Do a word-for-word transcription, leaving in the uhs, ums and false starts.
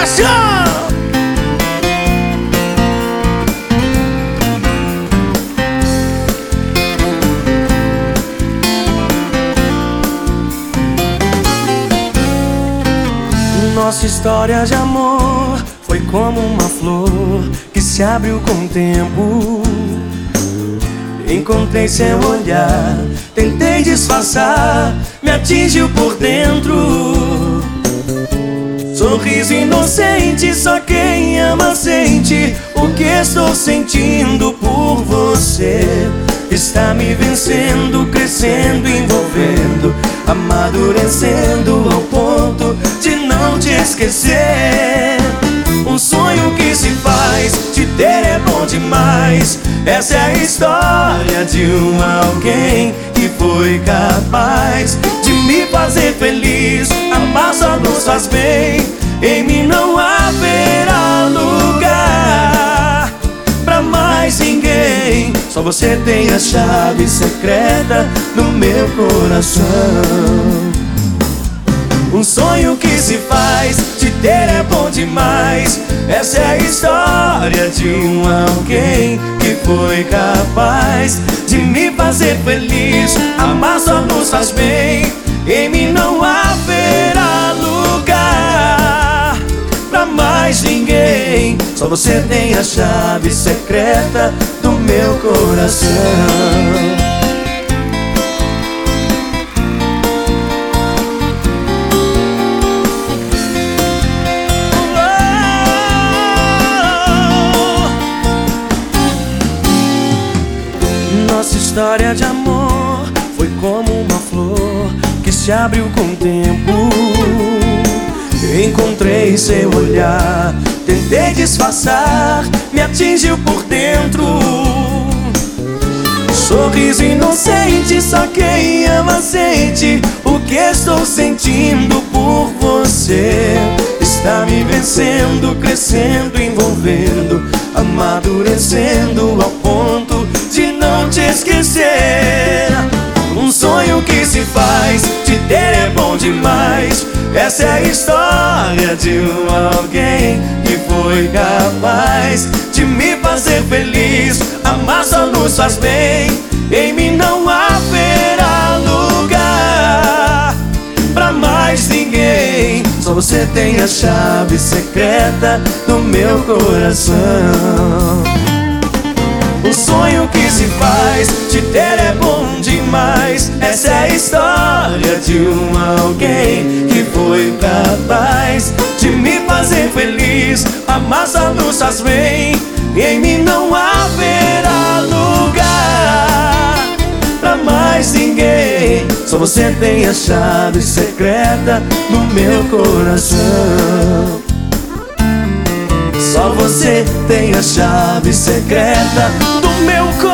Deixa! Nossa história de amor foi como uma flor que se abriu com o tempo. Encontrei seu olhar, tentei disfarçar, me atingiu por dentro. Sorriso inocente, só quem ama sente o que estou sentindo por você. Está me vencendo, crescendo, envolvendo, amadurecendo ao ponto de não te esquecer. Um sonho que se faz, te ter é bom demais. Essa é a história de um alguém que foi capaz de me fazer feliz. Amar só nos faz bem, em mim não haverá lugar pra mais ninguém. Só você tem a chave secreta do meu coração. Um sonho que se faz, te ter é bom demais. Essa é a história de um alguém que foi capaz de me fazer feliz. Amar só nos faz bem, em mim não haverá lugar pra mais ninguém. Só você tem a chave secreta do meu coração. Nossa história de amor foi como uma flor que se abriu com o tempo. Encontrei seu olhar, tentei disfarçar, me atingiu por dentro. Sorriso inocente, só quem ama sente o que estou sentindo por você. Está me vencendo, crescendo, envolvendo, amadurecendo ao ponto de não te esquecer. Um sonho que se faz, te ter é bom demais. Essa é a história de um alguém que foi capaz de me fazer feliz. Amar só nos faz bem, em mim não haverá lugar pra mais ninguém. Só você tem a chave secreta do meu coração. Um sonho que se faz, te ter é bom demais. Essa é a história de um alguém que foi capaz de me fazer feliz. Amar só nos faz bem, em mim não haverá lugar pra mais ninguém. Só você tem a chave secreta do meu coração. Só você tem a chave secreta do meu coração.